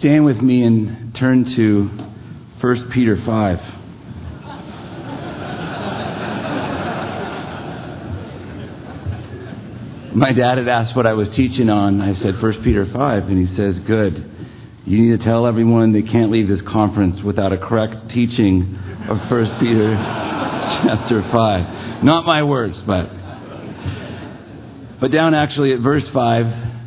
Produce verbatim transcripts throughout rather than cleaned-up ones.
stand with me and turn to First Peter five. My dad had asked what I was teaching on. I said First Peter five, and he says, good. You need to tell everyone they can't leave this conference without a correct teaching of First Peter chapter five. Not my words, but... But down actually at verse five,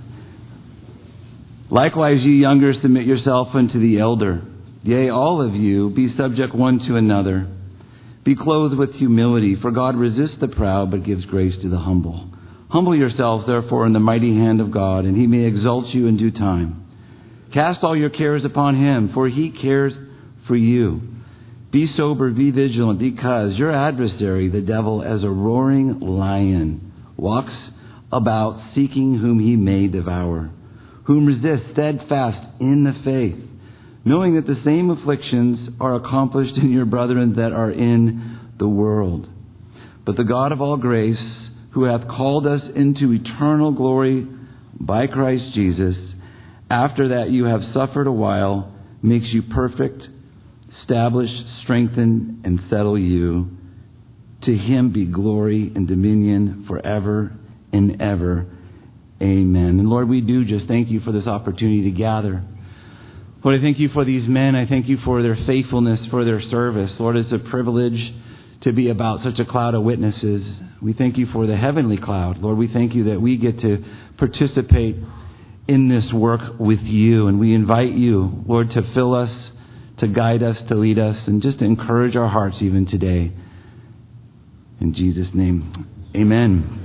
likewise ye younger, submit yourself unto the elder. Yea, all of you, be subject one to another. Be clothed with humility, for God resists the proud, but gives grace to the humble. Humble yourselves, therefore, in the mighty hand of God, and he may exalt you in due time. Cast all your cares upon him, for he cares for you. Be sober, be vigilant, because your adversary, the devil, as a roaring lion, walks about seeking whom he may devour, whom resist steadfast in the faith, knowing that the same afflictions are accomplished in your brethren that are in the world. But the God of all grace, who hath called us into eternal glory by Christ Jesus, after that you have suffered a while, makes you perfect, establish, strengthen, and settle you. To him be glory and dominion forever and ever. Amen. And Lord, we do just thank you for this opportunity to gather. Lord, I thank you for these men. I thank you for their faithfulness, for their service. Lord, it's a privilege to be about such a cloud of witnesses. We thank you for the heavenly cloud. Lord, we thank you that we get to participate in this work with you. And we invite you, Lord, to fill us, to guide us, to lead us, and just to encourage our hearts even today. In Jesus' name, amen.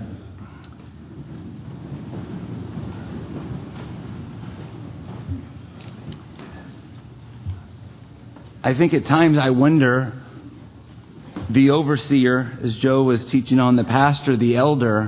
I think at times I wonder, the overseer, as Joe was teaching on, the pastor, the elder,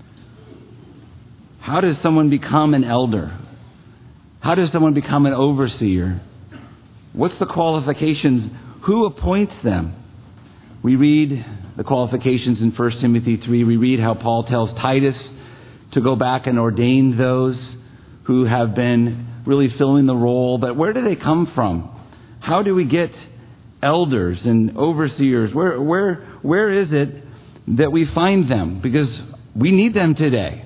how does someone become an elder? How does someone become an overseer? What's the qualifications? Who appoints them? We read the qualifications in First Timothy three. We read how Paul tells Titus to go back and ordain those who have been really filling the role. But where do they come from? How do we get elders and overseers? Where, where, where is it that we find them? Because we need them today.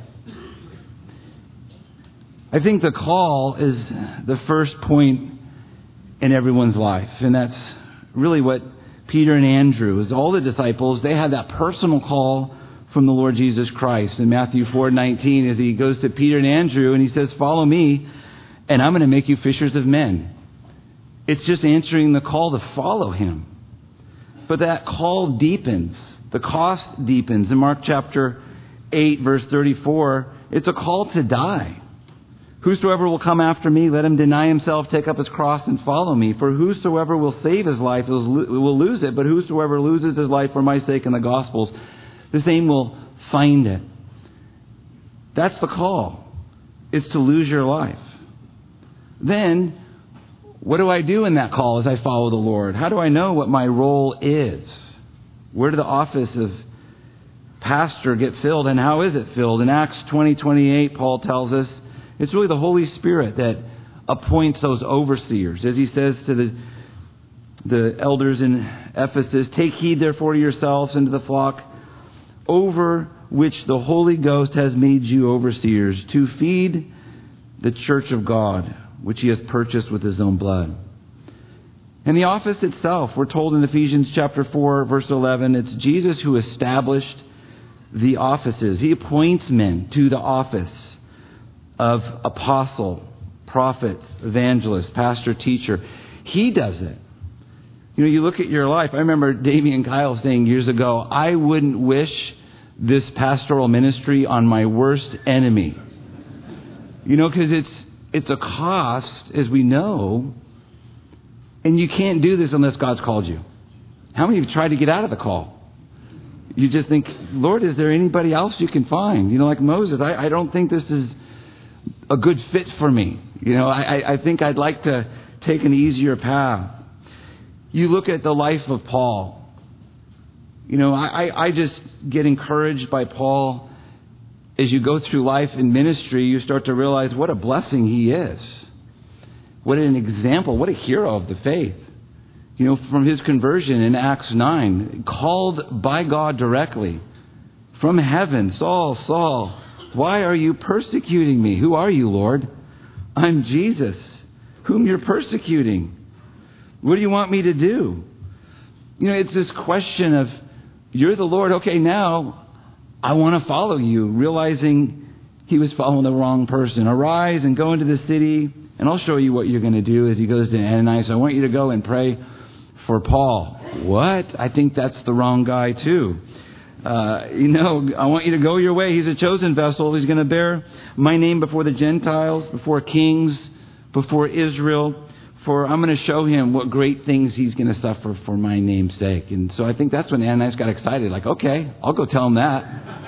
I think the call is the first point in everyone's life. And that's really what Peter and Andrew, as all the disciples, they had that personal call from the Lord Jesus Christ. In Matthew four nineteen, as he goes to Peter and Andrew and he says, follow me and I'm going to make you fishers of men. It's just answering the call to follow him. But that call deepens. The cost deepens. In Mark chapter eight, verse thirty-four, it's a call to die. Whosoever will come after me, let him deny himself, take up his cross, and follow me. For whosoever will save his life will lose it, but whosoever loses his life for my sake and the gospel's, the same will find it. That's the call. It's to lose your life. Then, what do I do in that call as I follow the Lord? How do I know what my role is? Where did the office of pastor get filled, and how is it filled? In Acts twenty twenty-eight, Paul tells us it's really the Holy Spirit that appoints those overseers. As he says to the, the elders in Ephesus, take heed therefore to yourselves and to the flock over which the Holy Ghost has made you overseers, to feed the church of God, which he has purchased with his own blood. And the office itself, we're told in Ephesians chapter four, verse eleven, it's Jesus who established the offices. He appoints men to the office of apostle, prophet, evangelist, pastor, teacher. He does it. You know, you look at your life. I remember Damian Kyle saying years ago, I wouldn't wish this pastoral ministry on my worst enemy. You know, because it's It's a cost, as we know, and you can't do this unless God's called you. How many of you tried to get out of the call? You just think, Lord, is there anybody else you can find? You know, like Moses, I, I don't think this is a good fit for me. You know, I, I think I'd like to take an easier path. You look at the life of Paul. You know, I, I just get encouraged by Paul. As you go through life in ministry, you start to realize what a blessing he is. What an example. What a hero of the faith. You know, from his conversion in Acts nine, called by God directly from heaven, Saul, Saul, why are you persecuting me? Who are you, Lord? I'm Jesus, whom you're persecuting. What do you want me to do? You know, it's this question of, you're the Lord. Okay, now I want to follow you. Realizing he was following the wrong person. Arise and go into the city, and I'll show you what you're going to do. As he goes to Ananias, I want you to go and pray for Paul. What? I think that's the wrong guy too. Uh, you know, I want you to go your way. He's a chosen vessel. He's going to bear my name before the Gentiles, before kings, before Israel. For I'm going to show him what great things he's going to suffer for my name's sake. And so I think that's when Ananias got excited. Like, okay, I'll go tell him that.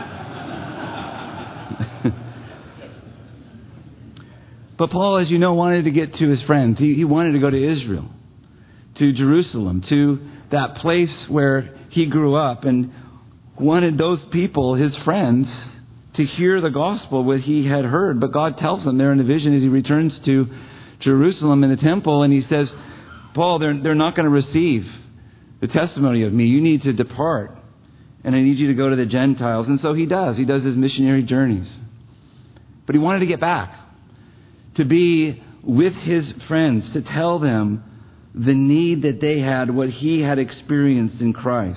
But Paul, as you know, wanted to get to his friends. He, he wanted to go to Israel, to Jerusalem, to that place where he grew up, and wanted those people, his friends, to hear the gospel, what he had heard. But God tells him there in a vision as he returns to Jerusalem in the temple, and he says, Paul, they're, they're not going to receive the testimony of me. You need to depart, and I need you to go to the Gentiles. And so he does. He does his missionary journeys. But he wanted to get back, to be with his friends, to tell them the need that they had, what he had experienced in Christ.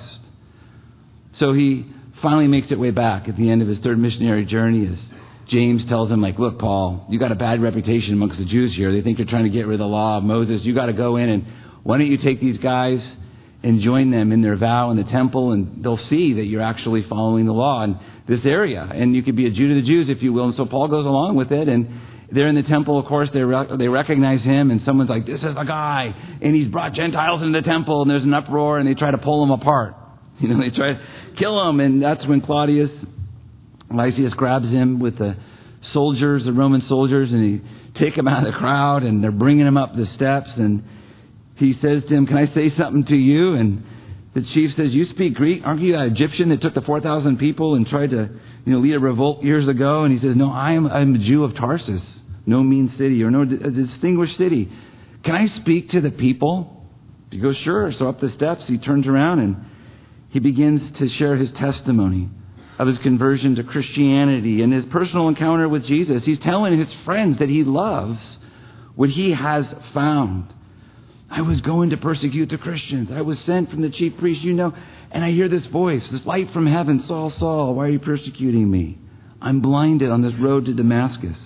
So he finally makes it way back at the end of his third missionary journey as James tells him, like, look, Paul, you got a bad reputation amongst the Jews here. They think you're trying to get rid of the law of Moses. You got to go in, and why don't you take these guys and join them in their vow in the temple, and they'll see that you're actually following the law in this area. And you could be a Jew to the Jews, if you will. And so Paul goes along with it, and they're in the temple, of course, they re- they recognize him, and someone's like, this is the guy, and he's brought Gentiles into the temple, and there's an uproar, and they try to pull him apart. You know, they try to kill him, and that's when Claudius Lysias grabs him with the soldiers, the Roman soldiers, and he take him out of the crowd, and they're bringing him up the steps, and he says to him, can I say something to you? And the chief says, you speak Greek? Aren't you that Egyptian that took the four thousand people and tried to, you know, lead a revolt years ago? And he says, no, I am I'm a Jew of Tarsus, no mean city, or no a distinguished city. Can I speak to the people? He goes, sure. So up the steps, he turns around, and he begins to share his testimony of his conversion to Christianity and his personal encounter with Jesus. He's telling his friends that he loves what he has found. I was going to persecute the Christians. I was sent from the chief priest, you know, and I hear this voice, this light from heaven, Saul, Saul, why are you persecuting me? I'm blinded on this road to Damascus.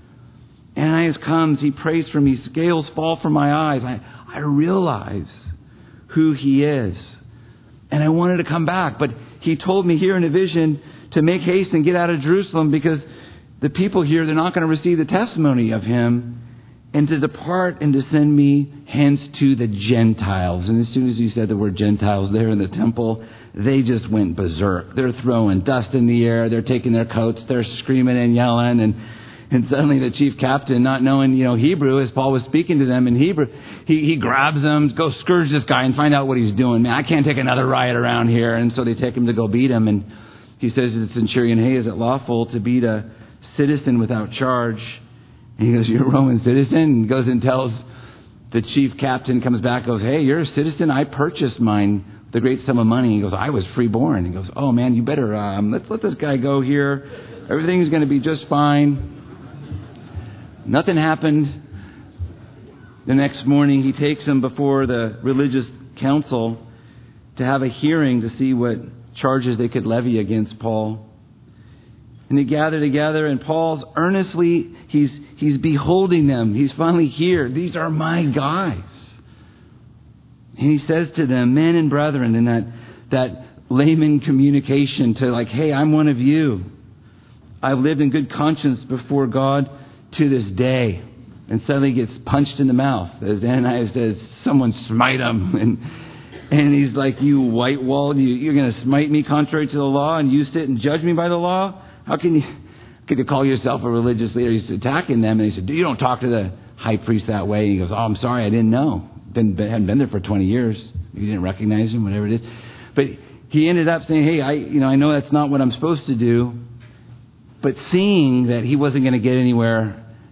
Ananias comes, he prays for me, scales fall from my eyes. I, I realize who he is. And I wanted to come back, but he told me here in a vision to make haste and get out of Jerusalem because the people here, they're not going to receive the testimony of him, and to depart and to send me hence to the Gentiles. And as soon as he said the word Gentiles there in the temple, they just went berserk. They're throwing dust in the air. They're taking their coats. They're screaming and yelling. And And suddenly the chief captain, not knowing, you know, Hebrew, as Paul was speaking to them in Hebrew, he, he grabs them, go scourge this guy and find out what he's doing. Man, I can't take another riot around here. And so they take him to go beat him. And he says to the centurion, hey, is it lawful to beat a citizen without charge? And he goes, you're a Roman citizen? And goes and tells the chief captain, comes back, goes, hey, you're a citizen? I purchased mine with a great sum of money. He goes, I was freeborn. He goes, oh man, you better, um, let's let this guy go here. Everything's going to be just fine. Nothing happened. The next morning, he takes him before the religious council to have a hearing to see what charges they could levy against Paul. And they gather together, and Paul's earnestly, he's he's beholding them. He's finally here. These are my guys. And he says to them, men and brethren, in that, that layman communication to like, hey, I'm one of you. I've lived in good conscience before God to this day. And suddenly gets punched in the mouth. As Ananias says, someone smite him. And and he's like, you white wall, you, you're going to smite me contrary to the law, and you sit and judge me by the law? How can you, could you call yourself a religious leader? He's attacking them. And he said, you don't talk to the high priest that way. And he goes, oh, I'm sorry, I didn't know. Been, hadn't been there for twenty years. You didn't recognize him, whatever it is. But he ended up saying, hey, I, you know, I know that's not what I'm supposed to do. But seeing that he wasn't going to get anywhere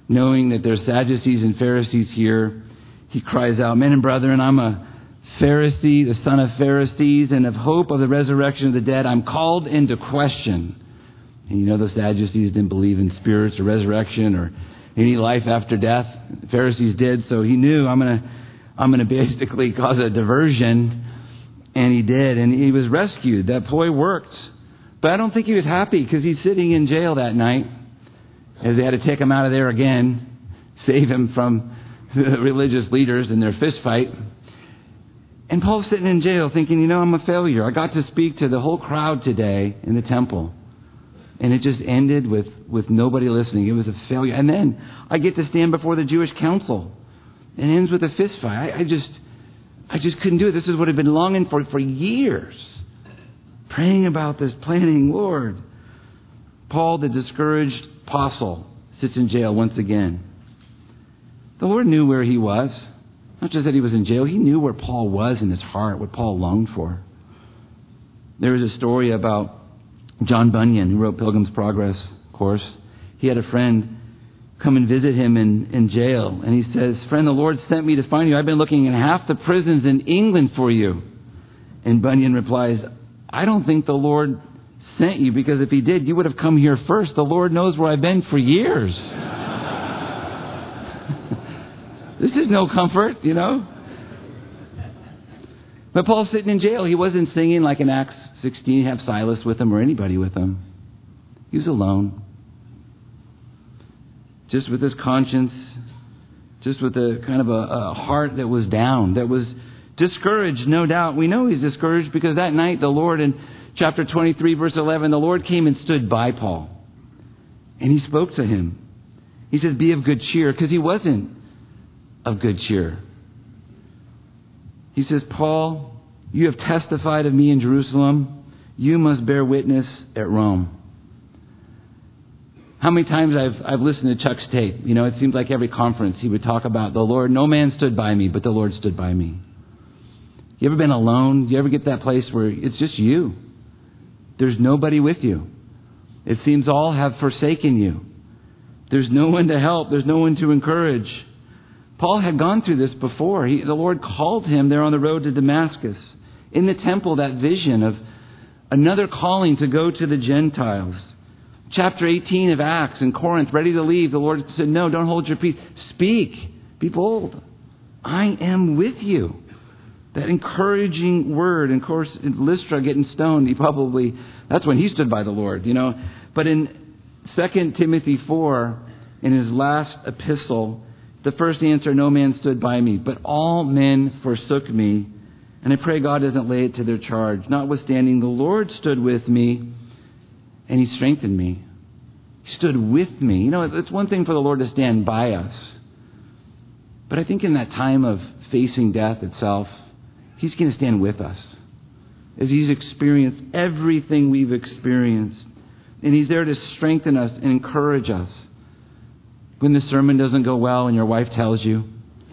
knowing that there's Sadducees and Pharisees here, he cries out, "Men and brethren, I'm a Pharisee, the son of Pharisees, and of hope of the resurrection of the dead, I'm called into question." And you know the Sadducees didn't believe in spirits or resurrection or any life after death. The Pharisees did, so he knew I'm going to I'm going to basically cause a diversion. And he did, and he was rescued. That ploy worked. But I don't think he was happy because he's sitting in jail that night as they had to take him out of there again, save him from the religious leaders and their fist fight. And Paul's sitting in jail thinking, you know, I'm a failure. I got to speak to the whole crowd today in the temple. And it just ended with, with nobody listening. It was a failure. And then I get to stand before the Jewish council. It ends with a fist fight. I, I just I just couldn't do it. This is what I've been longing for for years. Praying about this, planning, Lord. Paul, the discouraged apostle, sits in jail once again. The Lord knew where he was. Not just that he was in jail. He knew where Paul was in his heart, what Paul longed for. There was a story about John Bunyan, who wrote Pilgrim's Progress, of course. He had a friend come and visit him in, in jail. And he says, "Friend, the Lord sent me to find you. I've been looking in half the prisons in England for you." And Bunyan replies, "I don't think the Lord sent you, because if he did, you would have come here first. The Lord knows where I've been for years." This is no comfort, you know. But Paul's sitting in jail. He wasn't singing like in Acts sixteen, have Silas with him or anybody with him. He was alone. Just with his conscience, just with a kind of a, a heart that was down, that was discouraged, no doubt. We know he's discouraged because that night the Lord, in chapter twenty-three, verse eleven, the Lord came and stood by Paul. And he spoke to him. He says, "Be of good cheer," because he wasn't of good cheer. He says, "Paul, you have testified of me in Jerusalem. You must bear witness at Rome." How many times I've I've listened to Chuck's tape. You know, it seems like every conference he would talk about the Lord. No man stood by me, but the Lord stood by me. You ever been alone? Do you ever get that place where it's just you? There's nobody with you. It seems all have forsaken you. There's no one to help. There's no one to encourage. Paul had gone through this before. He, the Lord called him there on the road to Damascus. In the temple, that vision of another calling to go to the Gentiles. Chapter eighteen of Acts in Corinth, ready to leave. The Lord said, "No, don't hold your peace. Speak. Be bold. I am with you." That encouraging word. And of course, in Lystra getting stoned, he probably, that's when he stood by the Lord, you know. But in Second Timothy four, in his last epistle, the first answer, "No man stood by me, but all men forsook me. And I pray God doesn't lay it to their charge. Notwithstanding, the Lord stood with me, and he strengthened me." He stood with me. You know, it's one thing for the Lord to stand by us. But I think in that time of facing death itself, he's going to stand with us. As he's experienced everything we've experienced. And he's there to strengthen us and encourage us. When the sermon doesn't go well and your wife tells you.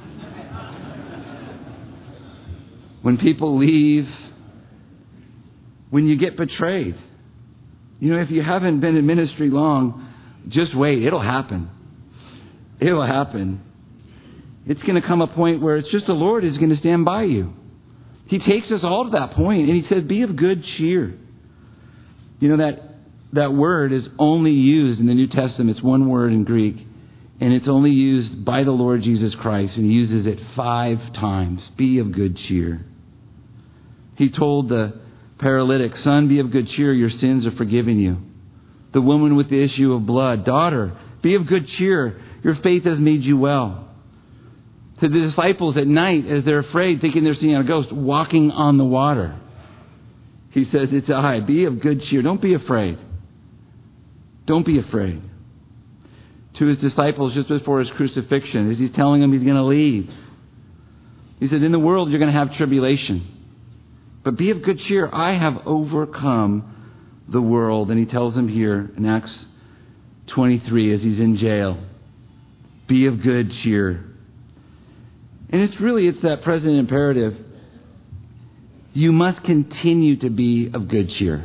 When people leave. When you get betrayed. You know, if you haven't been in ministry long, just wait. It'll happen. It'll happen. It's going to come a point where it's just the Lord who's going to stand by you. He takes us all to that point, and he says, "Be of good cheer." You know, that that word is only used in the New Testament. It's one word in Greek, and it's only used by the Lord Jesus Christ, and he uses it five times. Be of good cheer. He told the paralytic, "Son, be of good cheer, your sins are forgiven you." The woman with the issue of blood, "Daughter, be of good cheer, your faith has made you well." To the disciples at night, as they're afraid, thinking they're seeing a ghost, walking on the water, he says, "It's I, be of good cheer, don't be afraid. Don't be afraid." To his disciples just before his crucifixion, as he's telling them he's going to leave, he said, "In the world you're going to have tribulation. But be of good cheer. I have overcome the world." And he tells them here in Acts twenty-three as he's in jail, be of good cheer. And it's really, it's that present imperative. You must continue to be of good cheer.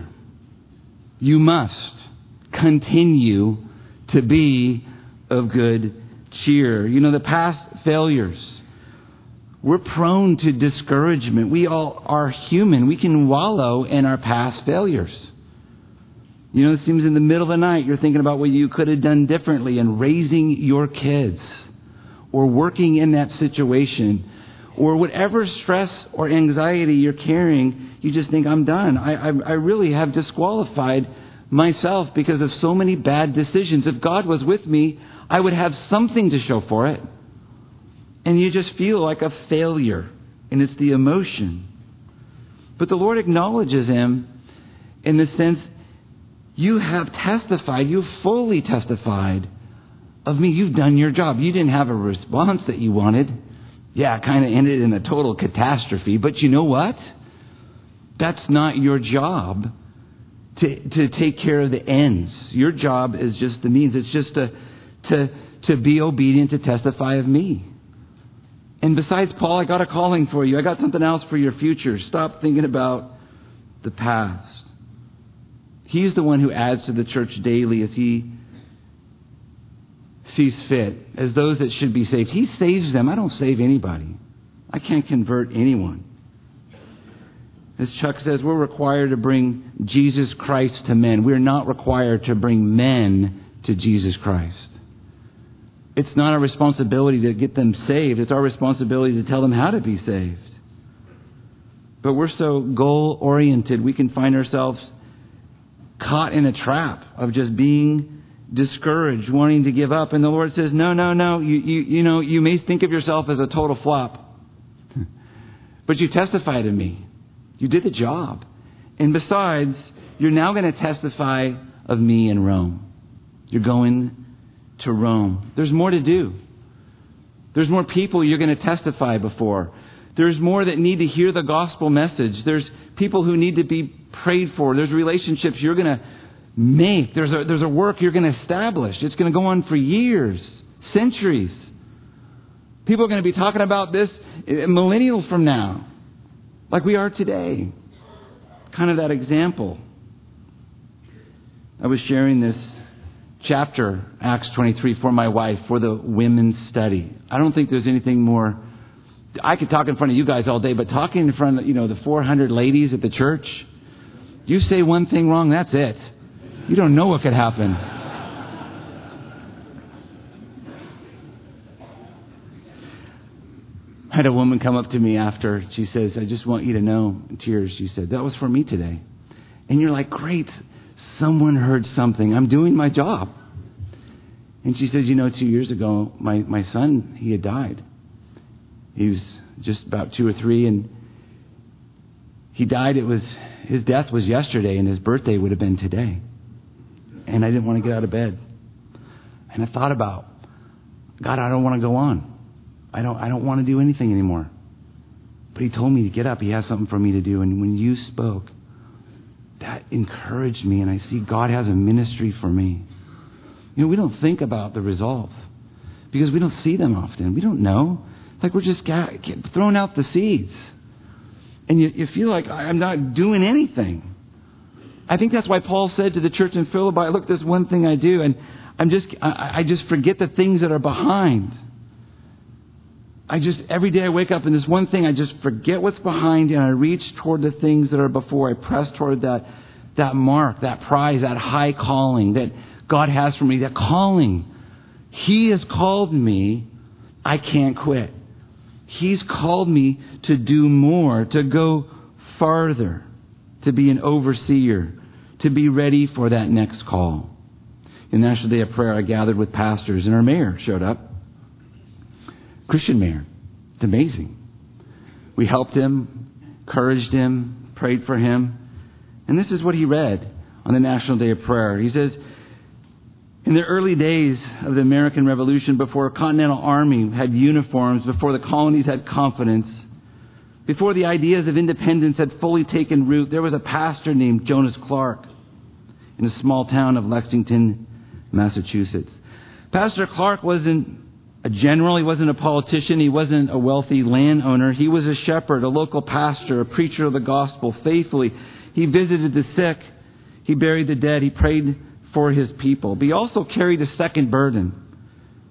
You must continue to be of good cheer. You know, the past failures. We're prone to discouragement. We all are human. We can wallow in our past failures. You know, it seems in the middle of the night you're thinking about what you could have done differently in raising your kids or working in that situation or whatever stress or anxiety you're carrying. You just think, I'm done. I, I, I really have disqualified myself because of so many bad decisions. If God was with me, I would have something to show for it. And you just feel like a failure. And it's the emotion. But the Lord acknowledges him in the sense, you have testified, you fully testified of me. You've done your job. You didn't have a response that you wanted. Yeah, it kind of ended in a total catastrophe. But you know what? That's not your job to, to take care of the ends. Your job is just the means. It's just to, to, to be obedient, to testify of me. And besides, Paul, I got a calling for you. I got something else for your future. Stop thinking about the past. He's the one who adds to the church daily as he sees fit, as those that should be saved. He saves them. I don't save anybody. I can't convert anyone. As Chuck says, we're required to bring Jesus Christ to men. We're not required to bring men to Jesus Christ. It's not our responsibility to get them saved. It's our responsibility to tell them how to be saved. But we're so goal-oriented, we can find ourselves caught in a trap of just being discouraged, wanting to give up. And the Lord says, no, no, no. You, you, you know, you may think of yourself as a total flop, but you testify to me. You did the job. And besides, you're now going to testify of me in Rome. You're going to Rome. There's more to do. There's more people you're going to testify before. There's more that need to hear the gospel message. There's people who need to be prayed for. There's relationships you're going to make. There's a, there's a work you're going to establish. It's going to go on for years, centuries. People are going to be talking about this millennials from now, like we are today. Kind of that example. I was sharing this chapter, Acts twenty-three, for my wife, for the women's study. I don't think there's anything more. I could talk in front of you guys all day, but talking in front of, you know, the four hundred ladies at the church, you say one thing wrong, that's it. You don't know what could happen. I had a woman come up to me after. She says, I just want you to know, in tears, she said, that was for me today. And you're like, great, someone heard something. I'm doing my job. And she says, you know, two years ago, my, my son, he had died. He was just about two or three, and he died. It was his death was yesterday, and his birthday would have been today. And I didn't want to get out of bed. And I thought about, God, I don't want to go on. I don't I don't want to do anything anymore. But he told me to get up. He has something for me to do. And when you spoke, that encouraged me. And I see God has a ministry for me. You know, we don't think about the results because we don't see them often. We don't know. It's like we're just throwing out the seeds. And you, you feel like I'm not doing anything. I think that's why Paul said to the church in Philippi, look, there's one thing I do. And I'm just I, I just forget the things that are behind. I just, every day I wake up and this one thing, I just forget what's behind and I reach toward the things that are before. I press toward that, that mark, that prize, that high calling that God has for me, that calling. He has called me. I can't quit. He's called me to do more, to go farther, to be an overseer, to be ready for that next call. In National Day of Prayer, I gathered with pastors and our mayor showed up. Christian mayor. It's amazing. We helped him, encouraged him, prayed for him. And this is what he read on the National Day of Prayer. He says, in the early days of the American Revolution, before a continental army had uniforms, before the colonies had confidence, before the ideas of independence had fully taken root, there was a pastor named Jonas Clark in a small town of Lexington, Massachusetts. Pastor Clark wasn't a general. He wasn't a politician. He wasn't a wealthy landowner. He was a shepherd, a local pastor, a preacher of the gospel faithfully. He visited the sick. He buried the dead. He prayed for his people. But he also carried a second burden.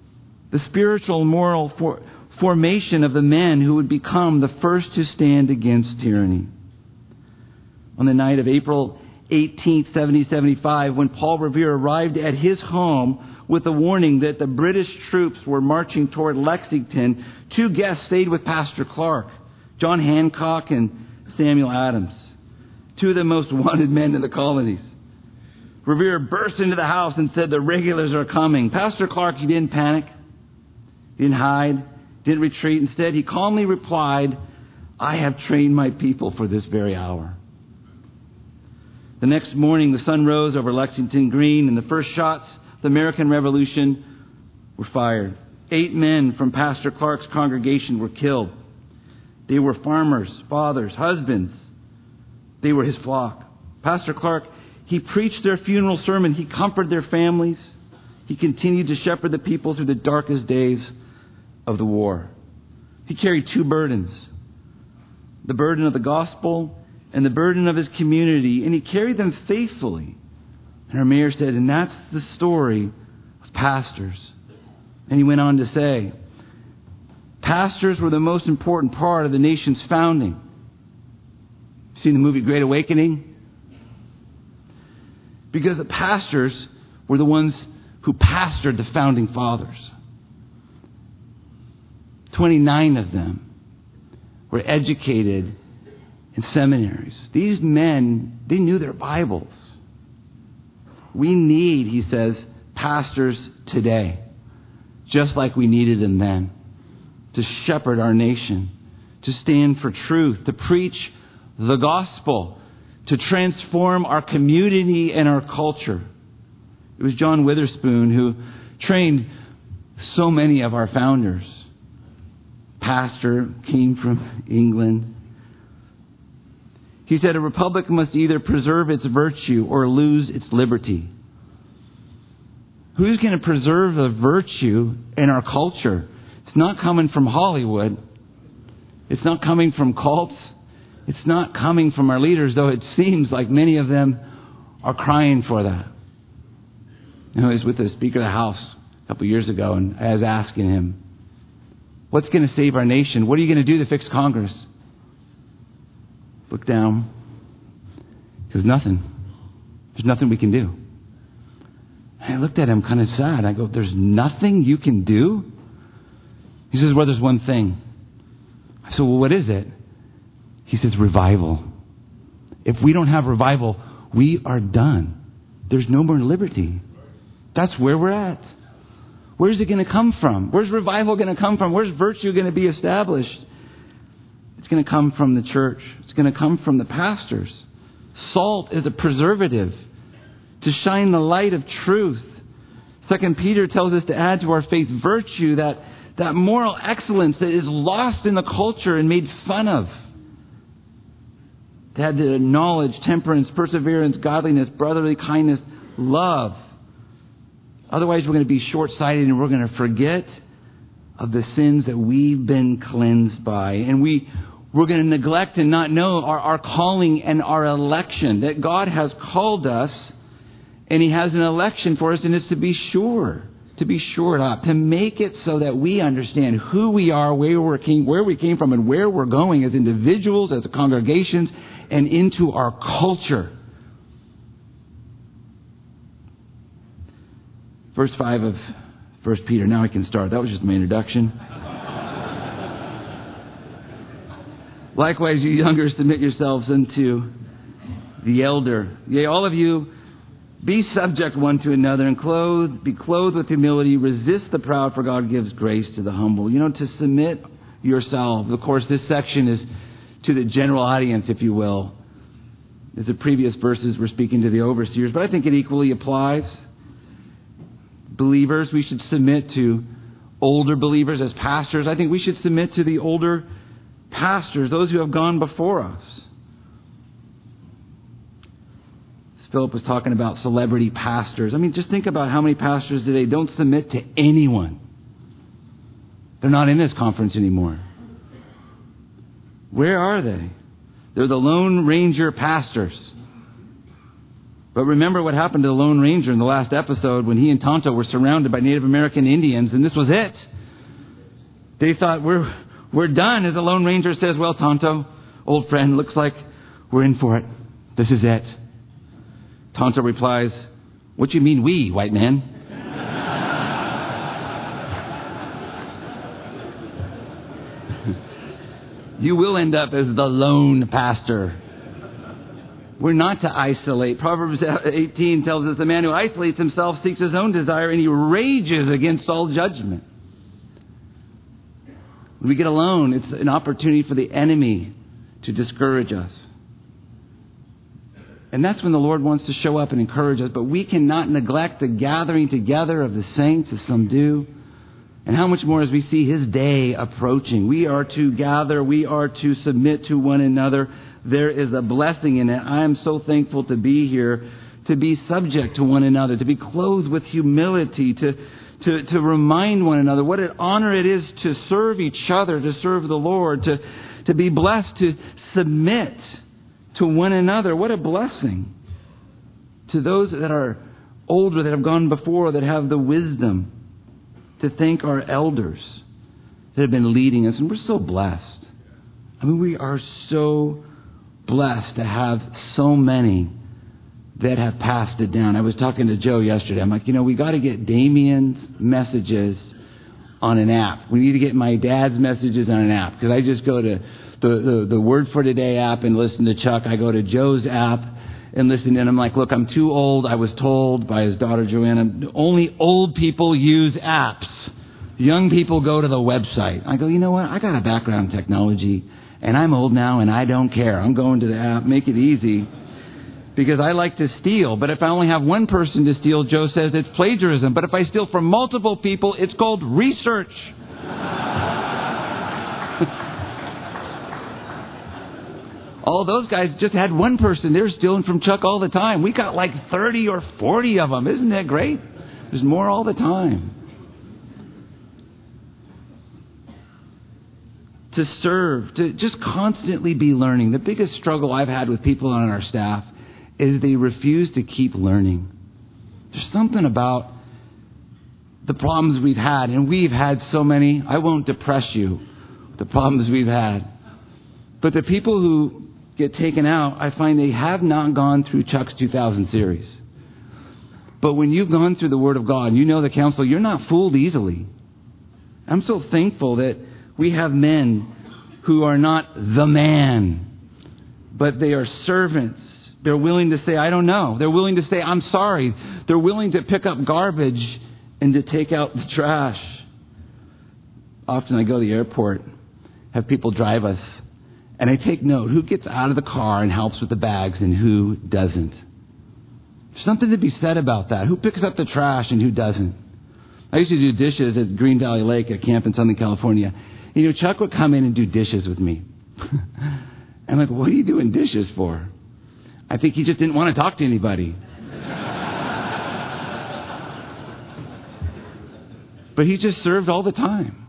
the spiritual moral for, formation of the men who would become the first to stand against tyranny. On the night of April eighteenth, seventeen seventy-five, when Paul Revere arrived at his home with the warning that the British troops were marching toward Lexington, two guests stayed with Pastor Clark, John Hancock and Samuel Adams, two of the most wanted men in the colonies. Revere burst into the house and said, "The regulars are coming." Pastor Clark, he didn't panic, didn't hide, didn't retreat. Instead, he calmly replied, "I have trained my people for this very hour." The next morning, the sun rose over Lexington Green, and the first shots of the American Revolution were fired. Eight men from Pastor Clark's congregation were killed. They were farmers, fathers, husbands. They were his flock. Pastor Clark, he preached their funeral sermon. He comforted their families. He continued to shepherd the people through the darkest days of the war. He carried two burdens: the burden of the gospel and the burden of his community, and he carried them faithfully. And our mayor said, and that's the story of pastors. And he went on to say, pastors were the most important part of the nation's founding. Seen the movie Great Awakening? Because the pastors were the ones who pastored the founding fathers. twenty-nine of them were educated in seminaries. These men, they knew their Bibles. We need, he says, pastors today, just like we needed them then, to shepherd our nation, to stand for truth, to preach the gospel, to transform our community and our culture. It was John Witherspoon who trained so many of our founders. Pastor, came from England. He said a republic must either preserve its virtue or lose its liberty. Who's going to preserve the virtue in our culture? It's not coming from Hollywood. It's not coming from cults. It's not coming from our leaders, though it seems like many of them are crying for that. You know, I was with the Speaker of the House a couple of years ago, and I was asking him, what's going to save our nation? What are you going to do to fix Congress? Look down. There's nothing. There's nothing we can do. And I looked at him kind of sad. I go, there's nothing you can do? He says, well, there's one thing. I said, well, what is it? He says, revival. If we don't have revival, we are done. There's no more liberty. That's where we're at. Where's it going to come from? Where's revival going to come from? Where's virtue going to be established? It's going to come from the church. It's going to come from the pastors. Salt is a preservative to shine the light of truth. Second Peter tells us to add to our faith virtue, that, that moral excellence that is lost in the culture and made fun of. To add to knowledge, temperance, perseverance, godliness, brotherly kindness, love. Otherwise, we're going to be short-sighted and we're going to forget of the sins that we've been cleansed by. And we, we're going to neglect and not know our, our calling and our election. That God has called us and He has an election for us, and it's to be sure, to be shored up, to make it so that we understand who we are, where, we're came, where we came from, and where we're going as individuals, as congregations, and into our culture. Verse five of First Peter. Now I can start. That was just my introduction. Likewise, you younger, submit yourselves unto the elder. Yea, all of you, be subject one to another, and clothed, be clothed with humility. Resist the proud, for God gives grace to the humble. You know, to submit yourself. Of course, this section is to the general audience, if you will. As the previous verses were speaking to the overseers, but I think it equally applies. Believers, we should submit to older believers as pastors. I think we should submit to the older pastors, those who have gone before us. Philip was talking about celebrity pastors. I mean, just think about how many pastors today don't submit to anyone. They're not in this conference anymore. Where are they? They're the Lone Ranger pastors. But remember what happened to the Lone Ranger in the last episode when he and Tonto were surrounded by Native American Indians, and this was it. They thought, we're we're done. As the Lone Ranger says, well, Tonto, old friend, looks like we're in for it. This is it. Tonto replies, what do you mean we, white man? You will end up as the lone pastor. We're not to isolate. Proverbs eighteen tells us the man who isolates himself seeks his own desire and he rages against all judgment. When we get alone, it's an opportunity for the enemy to discourage us. And that's when the Lord wants to show up and encourage us. But we cannot neglect the gathering together of the saints as some do. And how much more as we see His day approaching. We are to gather. We are to submit to one another. There is a blessing in it. I am so thankful to be here, to be subject to one another, to be clothed with humility, to, to, to remind one another what an honor it is to serve each other, to serve the Lord, to, to be blessed, to submit to one another. What a blessing. To those that are older, that have gone before, that have the wisdom, to thank our elders that have been leading us. And we're so blessed. I mean, we are so blessed to have so many that have passed it down. I was talking to Joe yesterday. I'm like, you know, we got to get Damien's messages on an app. We need to get my dad's messages on an app, because I just go to the, the, the Word for Today app and listen to Chuck. I go to Joe's app and listen, and I'm like, look, I'm too old. I was told by his daughter Joanna, only old people use apps. Young people go to the website. I go, you know what? I got a background in technology, and I'm old now, and I don't care. I'm going to the app. Make it easy. Because I like to steal. But if I only have one person to steal, Joe says it's plagiarism. But if I steal from multiple people, it's called research. All those guys just had one person. They're stealing from Chuck all the time. We got like thirty or forty of them. Isn't that great? There's more all the time. To serve, to just constantly be learning. The biggest struggle I've had with people on our staff is they refuse to keep learning. There's something about the problems we've had, and we've had so many. I won't depress you, the problems we've had. But the people who get taken out, I find they have not gone through Chuck's two thousand series. But when you've gone through the Word of God, and you know the counsel, you're not fooled easily. I'm so thankful that we have men who are not the man, but they are servants. They're willing to say, I don't know. They're willing to say, I'm sorry. They're willing to pick up garbage and to take out the trash. Often I go to the airport, have people drive us, and I take note who gets out of the car and helps with the bags and who doesn't. There's something to be said about that. Who picks up the trash and who doesn't? I used to do dishes at Green Valley Lake at camp in Southern California. You know, Chuck would come in and do dishes with me. I'm like, what are you doing dishes for? I think he just didn't want to talk to anybody. But he just served all the time.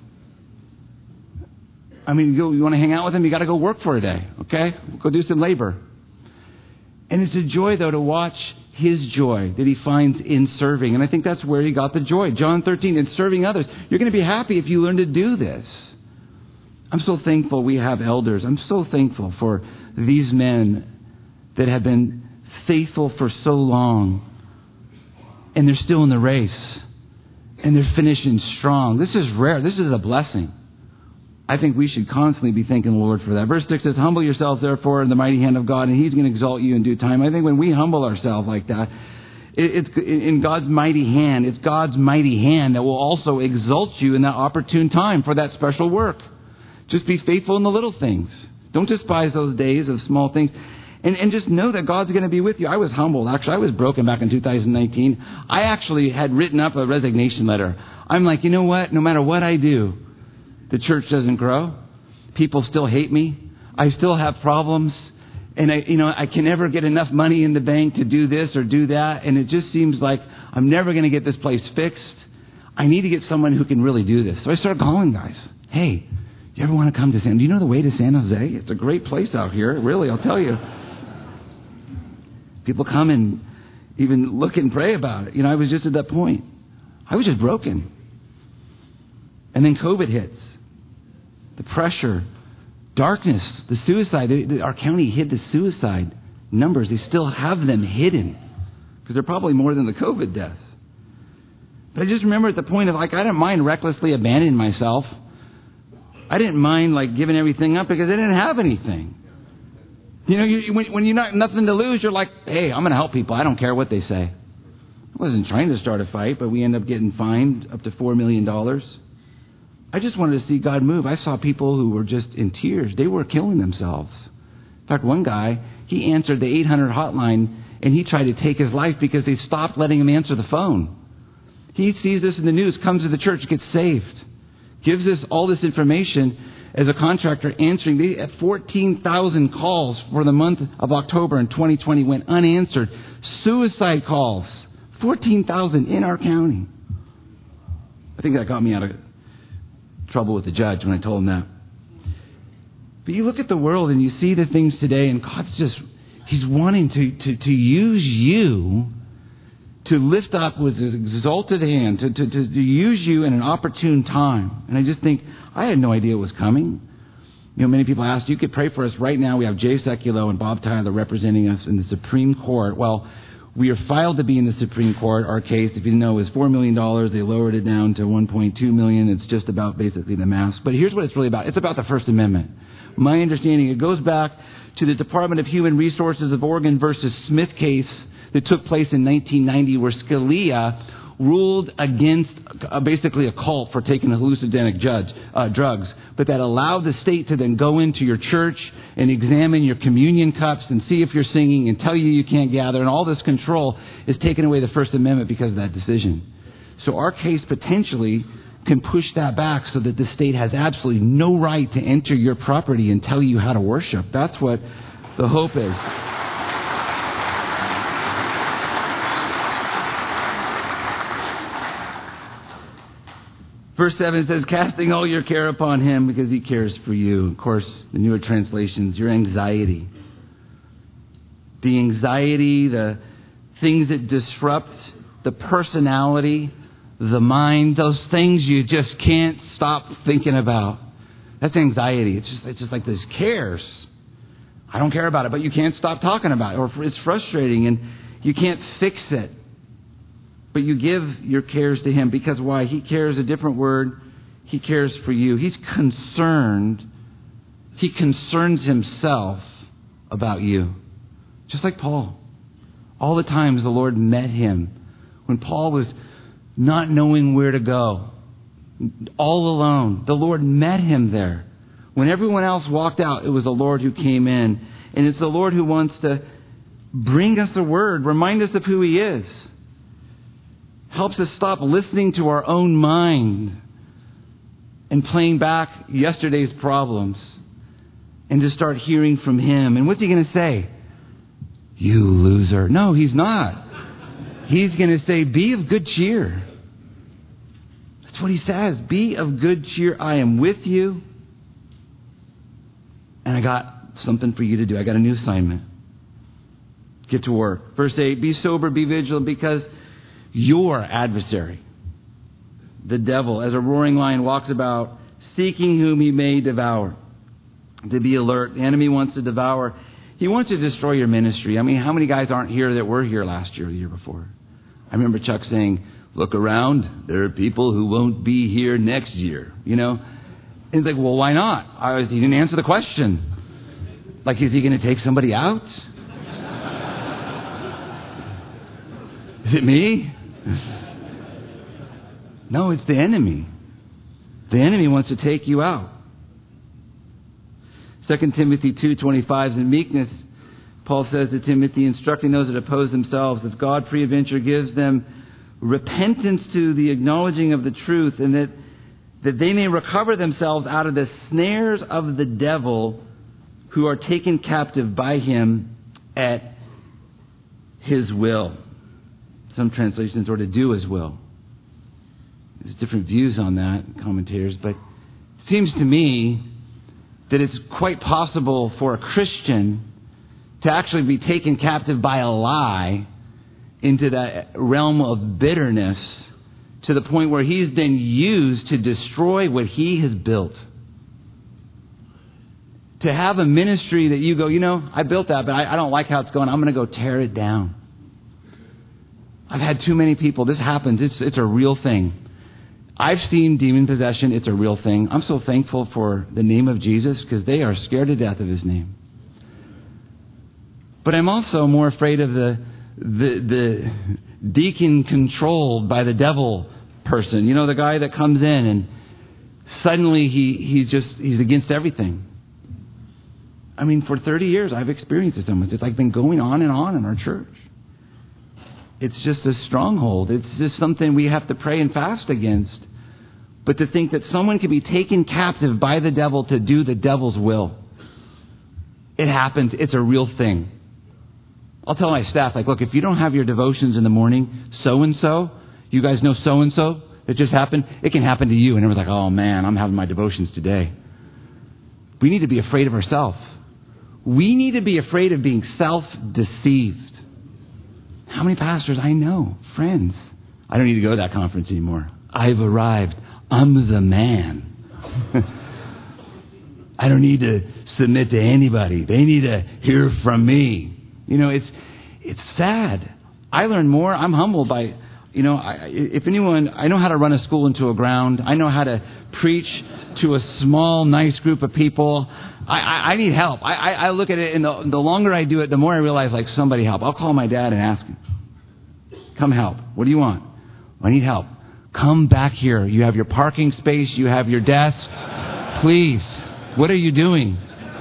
I mean, you, you want to hang out with him, you got to go work for a day, okay? Go do some labor. And it's a joy, though, to watch his joy that he finds in serving. And I think that's where he got the joy. John thirteen, in serving others. You're going to be happy if you learn to do this. I'm so thankful we have elders. I'm so thankful for these men that have been faithful for so long. And they're still in the race. And they're finishing strong. This is rare. This is a blessing. I think we should constantly be thanking the Lord for that. Verse six says, humble yourselves therefore in the mighty hand of God, and He's going to exalt you in due time. I think when we humble ourselves like that, it's in God's mighty hand. It's God's mighty hand that will also exalt you in that opportune time for that special work. Just be faithful in the little things. Don't despise those days of small things. And, and just know that God's going to be with you. I was humbled. Actually, I was broken back in two thousand nineteen. I actually had written up a resignation letter. I'm like, you know what? No matter what I do, the church doesn't grow. People still hate me. I still have problems. And I, you know, I can never get enough money in the bank to do this or do that. And it just seems like I'm never going to get this place fixed. I need to get someone who can really do this. So I started calling guys. Hey, you ever want to come to San? Do you know the way to San Jose? It's a great place out here. Really, I'll tell you. People come and, even look and pray about it. You know, I was just at that point. I was just broken. And then COVID hits. The pressure, darkness, the suicide. They, they, our county hid the suicide numbers. They still have them hidden because they're probably more than the COVID deaths. But I just remember at the point of, like, I didn't mind recklessly abandoning myself. I didn't mind, like, giving everything up because I didn't have anything. You know, you, when, when you're not nothing to lose, you're like, hey, I'm going to help people. I don't care what they say. I wasn't trying to start a fight, but we ended up getting fined up to four million dollars. I just wanted to see God move. I saw people who were just in tears. They were killing themselves. In fact, one guy, he answered the eight hundred hotline, and he tried to take his life because they stopped letting him answer the phone. He sees this in the news, comes to the church, gets saved, gives us all this information as a contractor answering. They had fourteen thousand calls for the month of October in twenty twenty went unanswered. Suicide calls, fourteen thousand in our county. I think that got me out of trouble with the judge when I told him that. But you look at the world and you see the things today, and God's just, He's wanting to, to, to use you to lift up with His exalted hand, to, to, to, to use you in an opportune time. And I just think, I had no idea it was coming. You know, many people asked, you could pray for us right now. We have Jay Sekulow and Bob Tyler representing us in the Supreme Court. Well, we are filed to be in the Supreme Court. Our case, if you didn't know, is four million dollars. They lowered it down to one point two million dollars. It's just about basically the mask. But here's what it's really about. It's about the First Amendment. My understanding, it goes back to the Department of Human Resources of Oregon versus Smith case that took place in nineteen ninety, where Scalia ruled against uh, basically a cult for taking hallucinogenic judge, uh, drugs, but that allowed the state to then go into your church and examine your communion cups and see if you're singing and tell you you can't gather. And all this control is taken away the First Amendment because of that decision. So our case potentially can push that back so that the state has absolutely no right to enter your property and tell you how to worship. That's what the hope is. Verse seven says, casting all your care upon Him because He cares for you. Of course, the newer translations, your anxiety. The anxiety, the things that disrupt the personality, the mind, those things you just can't stop thinking about. That's anxiety. It's just, it's just like this cares. I don't care about it, but you can't stop talking about it. Or it's frustrating and you can't fix it. But you give your cares to Him because why? He cares, a different word. He cares for you. He's concerned. He concerns Himself about you. Just like Paul. All the times the Lord met him. When Paul was not knowing where to go, all alone, the Lord met him there. When everyone else walked out, it was the Lord who came in. And it's the Lord who wants to bring us a word, remind us of who He is. Helps us stop listening to our own mind and playing back yesterday's problems and to start hearing from Him. And what's He going to say? You loser. No, He's not. He's going to say, be of good cheer. That's what He says. Be of good cheer. I am with you. And I got something for you to do. I got a new assignment. Get to work. Verse eight, be sober, be vigilant, because your adversary, the devil, as a roaring lion, walks about, seeking whom he may devour. To be alert. The enemy wants to devour. He wants to destroy your ministry. I mean, how many guys aren't here that were here last year or the year before? I remember Chuck saying, look around. There are people who won't be here next year. You know? And he's like, well, why not? I was, he didn't answer the question. Like, is He going to take somebody out? Is it me? No, it's the enemy. The enemy wants to take you out. Second Timothy two twenty-five, in meekness, Paul says to Timothy, instructing those that oppose themselves, if God peradventure gives them repentance to the acknowledging of the truth, and that, that they may recover themselves out of the snares of the devil, who are taken captive by him at His will. Some translations, or to do His will. There's different views on that, commentators, but it seems to me that it's quite possible for a Christian to actually be taken captive by a lie into that realm of bitterness to the point where he's then used to destroy what he has built. To have a ministry that you go, you know, I built that, but I, I don't like how it's going. I'm going to go tear it down. I've had too many people. This happens. It's it's a real thing. I've seen demon possession. It's a real thing. I'm so thankful for the name of Jesus because they are scared to death of his name. But I'm also more afraid of the the the deacon controlled by the devil person. You know, the guy that comes in and suddenly he he's just he's against everything. I mean, for thirty years I've experienced it so much. It's like been going on and on in our church. It's just a stronghold. It's just something we have to pray and fast against. But to think that someone can be taken captive by the devil to do the devil's will. It happens. It's a real thing. I'll tell my staff, like, look, if you don't have your devotions in the morning, so-and-so, you guys know so-and-so that just happened, it can happen to you. And everyone's like, oh man, I'm having my devotions today. We need to be afraid of ourselves. We need to be afraid of being self-deceived. How many pastors I know, friends, I don't need to go to that conference anymore. I've arrived. I'm the man. I don't need to submit to anybody. They need to hear from me. You know, it's it's sad. I learn more. I'm humbled by, you know, I, if anyone, I know how to run a school into a ground. I know how to preach to a small, nice group of people. I, I, I need help. I, I, I look at it, and the, the longer I do it, the more I realize, like, somebody help. I'll call my dad and ask him, come help. What do you want? I need help. Come back here. You have your parking space. You have your desk. Please. What are you doing?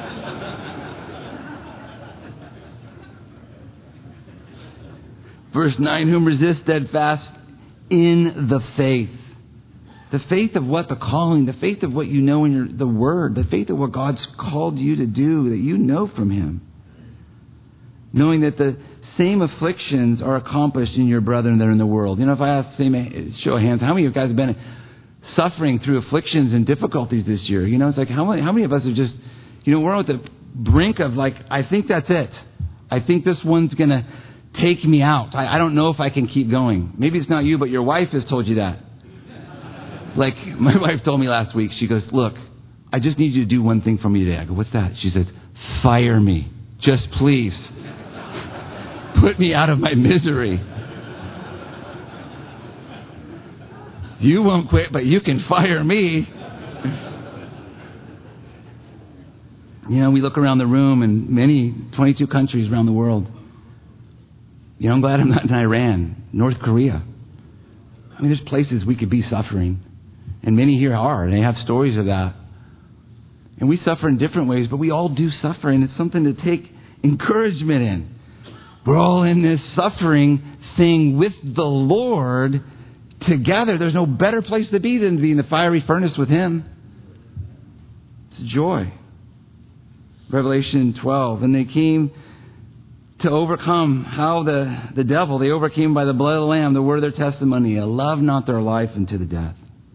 Verse nine, whom resist steadfast in the faith. The faith of what? The calling. The faith of what you know in your, the Word. The faith of what God's called you to do that you know from Him. Knowing that the same afflictions are accomplished in your brethren that are in the world. You know, if I ask, same show of hands, how many of you guys have been suffering through afflictions and difficulties this year? You know, it's like, how many, how many of us have just, you know, we're at the brink of like, I think that's it. I think this one's going to take me out. I, I don't know if I can keep going. Maybe it's not you, but your wife has told you that. Like, my wife told me last week, she goes, look, I just need you to do one thing for me today. I go, what's that? She says, fire me. Just please. Put me out of my misery. You won't quit, but you can fire me. You know, we look around the room in many, twenty-two countries around the world. You know, I'm glad I'm not in Iran, North Korea. I mean, there's places we could be suffering. And many here are, and they have stories of that. And we suffer in different ways, but we all do suffer, and it's something to take encouragement in. We're all in this suffering thing with the Lord together. There's no better place to be than to be in the fiery furnace with Him. It's joy. Revelation twelve. And they came to overcome how the, the devil, they overcame by the blood of the Lamb, the word of their testimony, to love not their life unto the death.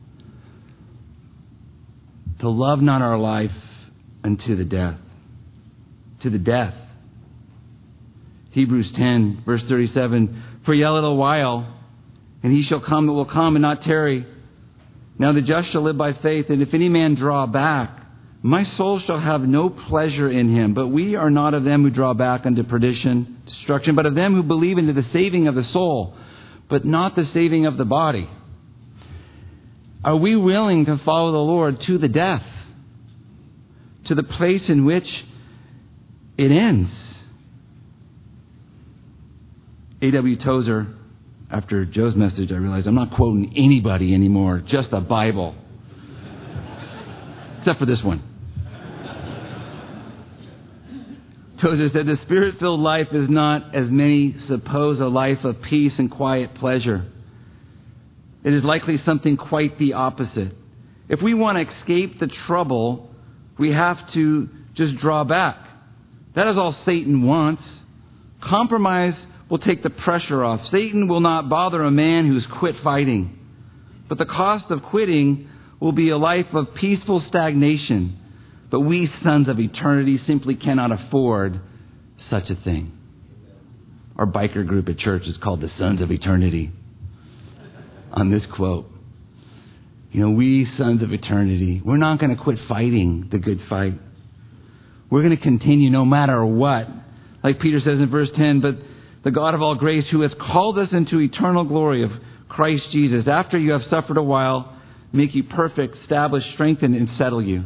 To love not our life unto the death. To the death. Hebrews ten, verse thirty-seven. For yet a little while, and He shall come that will come and not tarry. Now the just shall live by faith, and if any man draw back, my soul shall have no pleasure in him. But we are not of them who draw back unto perdition, destruction, but of them who believe into the saving of the soul, but not the saving of the body. Are we willing to follow the Lord to the death? To the place in which it ends? A W Tozer, after Joe's message, I realized I'm not quoting anybody anymore, just a Bible. Except for this one. Tozer said, the Spirit-filled life is not, as many suppose, a life of peace and quiet pleasure. It is likely something quite the opposite. If we want to escape the trouble, we have to just draw back. That is all Satan wants. Compromise will take the pressure off. Satan will not bother a man who's quit fighting. But the cost of quitting will be a life of peaceful stagnation. But we, sons of eternity, simply cannot afford such a thing. Our biker group at church is called the Sons of Eternity on this quote. You know, we sons of eternity, we're not going to quit fighting the good fight. We're going to continue no matter what. Like Peter says in verse ten, but the God of all grace who has called us into eternal glory of Christ Jesus, after you have suffered a while, make you perfect, establish, strengthen, and settle you.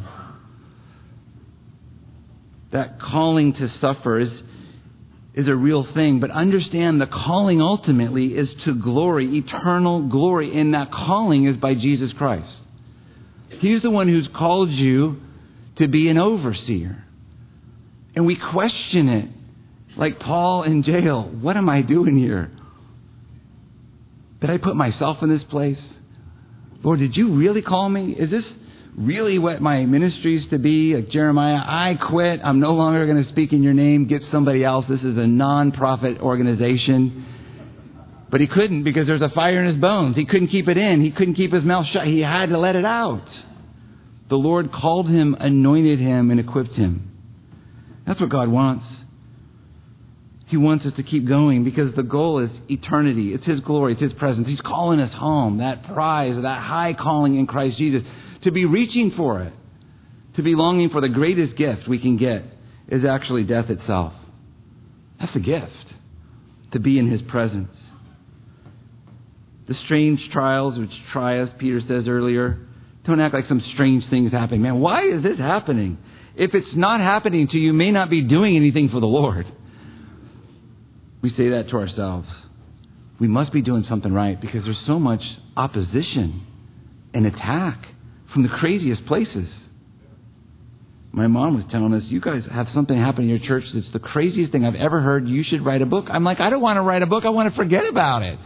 That calling to suffer is, is a real thing. But understand the calling ultimately is to glory, eternal glory. And that calling is by Jesus Christ. He's the one who's called you to be an overseer. And we question it. Like Paul in jail. What am I doing here? Did I put myself in this place? Lord, did you really call me? Is this really what my ministry is to be? Like Jeremiah, I quit. I'm no longer going to speak in your name. Get somebody else. This is a non-profit organization. But he couldn't because there's a fire in his bones. He couldn't keep it in. He couldn't keep his mouth shut. He had to let it out. The Lord called him, anointed him, and equipped him. That's what God wants. He wants us to keep going because the goal is eternity. It's His glory. It's His presence. He's calling us home. That prize, that high calling in Christ Jesus. To be reaching for it. To be longing for the greatest gift we can get is actually death itself. That's the gift. To be in His presence. The strange trials which try us, Peter says earlier, don't act like some strange things happening. Man, why is this happening? If it's not happening to you, you may not be doing anything for the Lord. We say that to ourselves. We must be doing something right because there's so much opposition and attack from the craziest places. My mom was telling us, you guys have something happen in your church that's the craziest thing I've ever heard. You should write a book. I'm like, I don't want to write a book. I want to forget about it.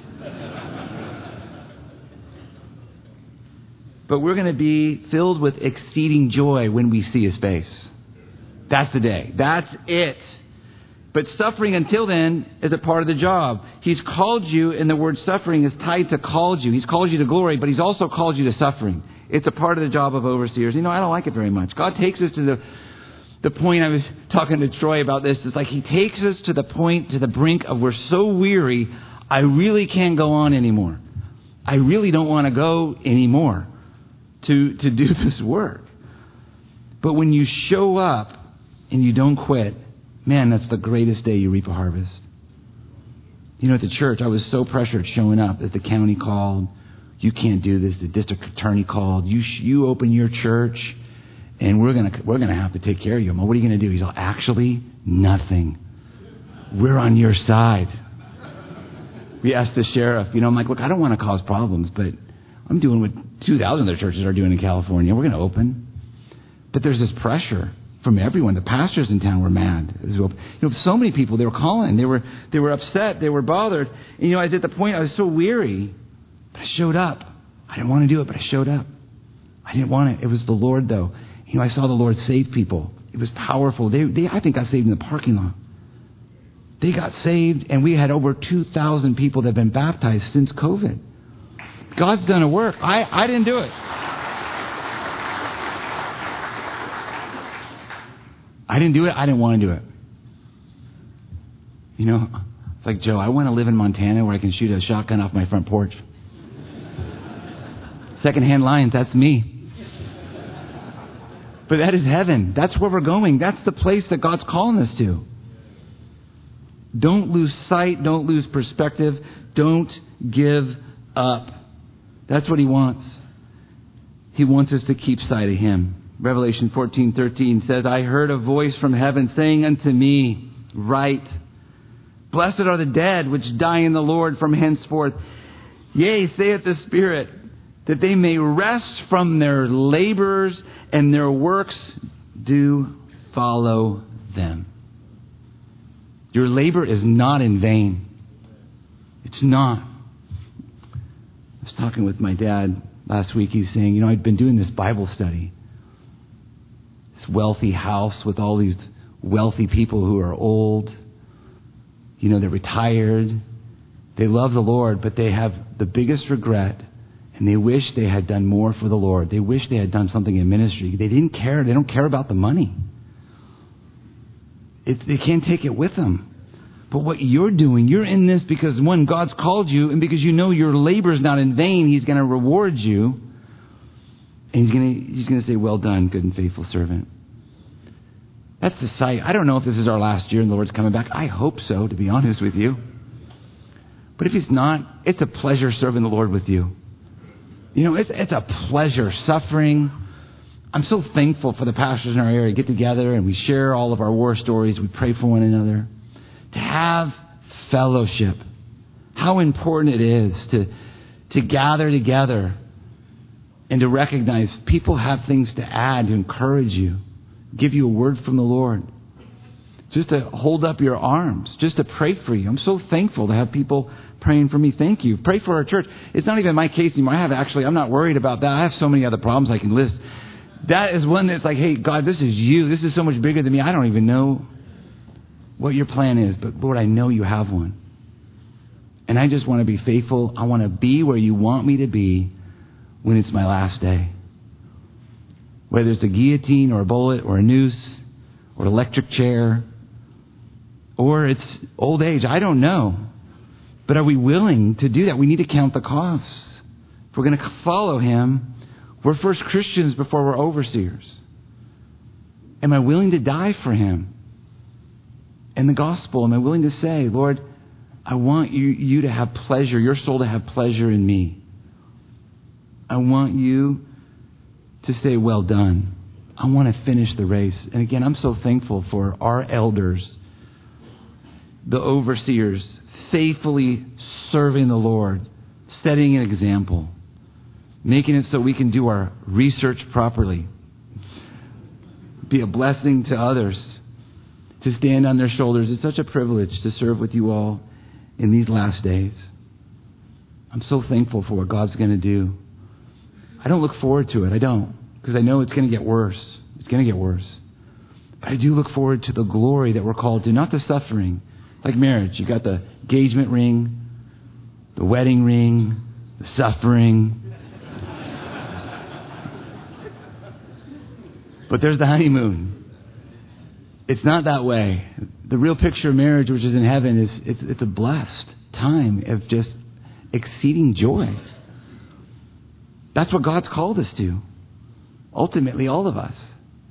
But we're going to be filled with exceeding joy when we see His face. That's the day. That's it. But suffering until then is a part of the job. He's called you, and the word suffering is tied to called you. He's called you to glory, but He's also called you to suffering. It's a part of the job of overseers. You know, I don't like it very much. God takes us to the the point, I was talking to Troy about this. It's like He takes us to the point, to the brink of we're so weary, I really can't go on anymore. I really don't want to go anymore to, to do this work. But when you show up and you don't quit, man, that's the greatest day you reap a harvest. You know, at the church, I was so pressured showing up as the county called. You can't do this. The district attorney called. You sh- you open your church, and we're gonna we're gonna have to take care of you. Well, what are you gonna do? He's all, actually, nothing. We're on your side. We asked the sheriff. You know, I'm like, look, I don't want to cause problems, but I'm doing what two thousand other churches are doing in California. We're gonna open, but there's this pressure from everyone. The pastors in town were mad. You know, so many people, they were calling. They were they were upset. They were bothered. And, you know, I was at the point, I was so weary. But I showed up. I didn't want to do it, but I showed up. I didn't want it. It was the Lord, though. You know, I saw the Lord save people. It was powerful. They, they I think, got saved in the parking lot. They got saved, and we had over two thousand people that have been baptized since COVID. God's done a work. I, I didn't do it. I didn't do it. I didn't want to do it. You know, it's like, Joe, I want to live in Montana where I can shoot a shotgun off my front porch. Secondhand lines, that's me. But that is heaven. That's where we're going. That's the place that God's calling us to. Don't lose sight. Don't lose perspective. Don't give up. That's what He wants. He wants us to keep sight of Him. Revelation fourteen thirteen says, I heard a voice from heaven saying unto me, write, blessed are the dead which die in the Lord from henceforth. Yea, saith the Spirit, that they may rest from their labors and their works do follow them. Your labor is not in vain. It's not. I was talking with my dad last week. He's saying, you know, I'd been doing this Bible study. This wealthy house with all these wealthy people who are old. You know, they're retired. They love the Lord, but they have the biggest regret. And they wish they had done more for the Lord. They wish they had done something in ministry. They didn't care. They don't care about the money. It, they can't take it with them. But what you're doing, you're in this because, one, God's called you, and because you know your labor is not in vain, He's going to reward you. And He's going to, He's going to say, well done, good and faithful servant. That's the sight. I don't know if this is our last year and the Lord's coming back. I hope so, to be honest with you. But if He's not, it's a pleasure serving the Lord with you. You know, it's, it's a pleasure suffering. I'm so thankful for the pastors in our area. Get together and we share all of our war stories. We pray for one another. To have fellowship. How important it is to, to gather together and to recognize people have things to add, to encourage you, give you a word from the Lord. Just to hold up your arms, just to pray for you. I'm so thankful to have people praying for me. Thank you. Pray for our church. It's not even my case anymore. I have actually, I'm not worried about that. I have so many other problems I can list. That is one that's like, hey, God, this is you. This is so much bigger than me. I don't even know what your plan is, but Lord, I know you have one. And I just want to be faithful. I want to be where you want me to be when it's my last day. Whether it's a guillotine or a bullet or a noose or an electric chair or it's old age, I don't know. But are we willing to do that? We need to count the costs. If we're going to follow Him, we're first Christians before we're overseers. Am I willing to die for Him? In the gospel, am I willing to say, Lord, I want you, you to have pleasure, your soul to have pleasure in me. I want you to say, well done. I want to finish the race. And again, I'm so thankful for our elders, the overseers, faithfully serving the Lord, setting an example, making it so we can do our research properly, be a blessing to others, to stand on their shoulders. It's such a privilege to serve with you all in these last days. I'm so thankful for what God's going to do. I don't look forward to it. I don't, because I know it's going to get worse. It's going to get worse. But I do look forward to the glory that we're called to, not the suffering. Like marriage, you got the engagement ring, the wedding ring, the suffering. But there's the honeymoon. It's not that way. The real picture of marriage, which is in heaven, is it's, it's a blessed time of just exceeding joy. That's what God's called us to. Ultimately, all of us.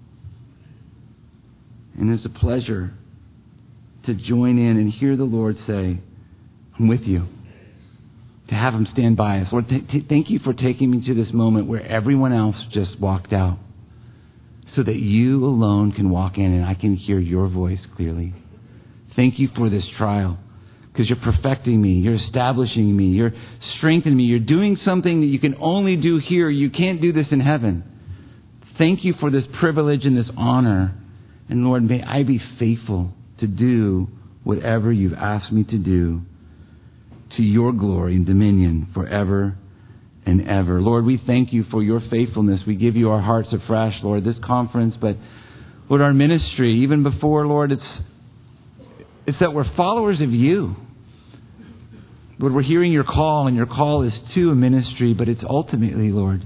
And it's a pleasure to join in and hear the Lord say, I'm with you. To have Him stand by us. Lord, th- th- thank you for taking me to this moment where everyone else just walked out, so that you alone can walk in and I can hear your voice clearly. Thank you for this trial, because you're perfecting me. You're establishing me. You're strengthening me. You're doing something that you can only do here. You can't do this in heaven. Thank you for this privilege and this honor. And Lord, may I be faithful to do whatever you've asked me to do to your glory and dominion forever and ever. Lord, we thank you for your faithfulness. We give you our hearts afresh, Lord, this conference, but Lord, our ministry, even before, Lord, it's it's that we're followers of you. Lord, we're hearing your call, and your call is to a ministry, but it's ultimately, Lord,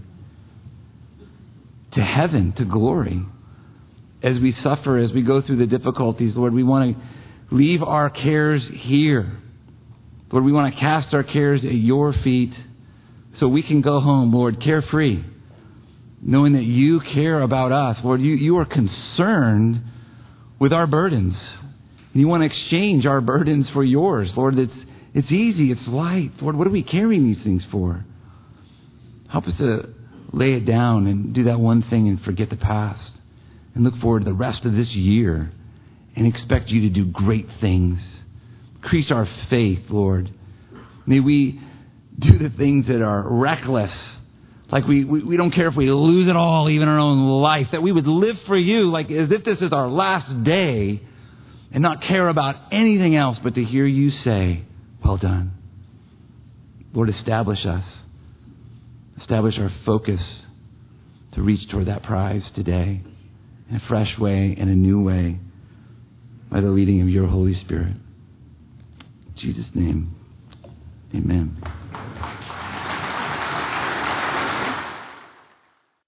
to heaven, to glory. As we suffer, as we go through the difficulties, Lord, we want to leave our cares here. Lord, we want to cast our cares at your feet so we can go home, Lord, carefree, knowing that you care about us. Lord, you, you are concerned with our burdens. And you want to exchange our burdens for yours. Lord, it's, it's easy, it's light. Lord, what are we carrying these things for? Help us to lay it down and do that one thing and forget the past. And look forward to the rest of this year and expect you to do great things. Increase our faith, Lord. May we do the things that are reckless. Like we, we, we don't care if we lose it all, even our own life. That we would live for you like as if this is our last day and not care about anything else but to hear you say, well done. Lord, establish us. Establish our focus to reach toward that prize today in a fresh way, in a new way, by the leading of your Holy Spirit. In Jesus' name, amen.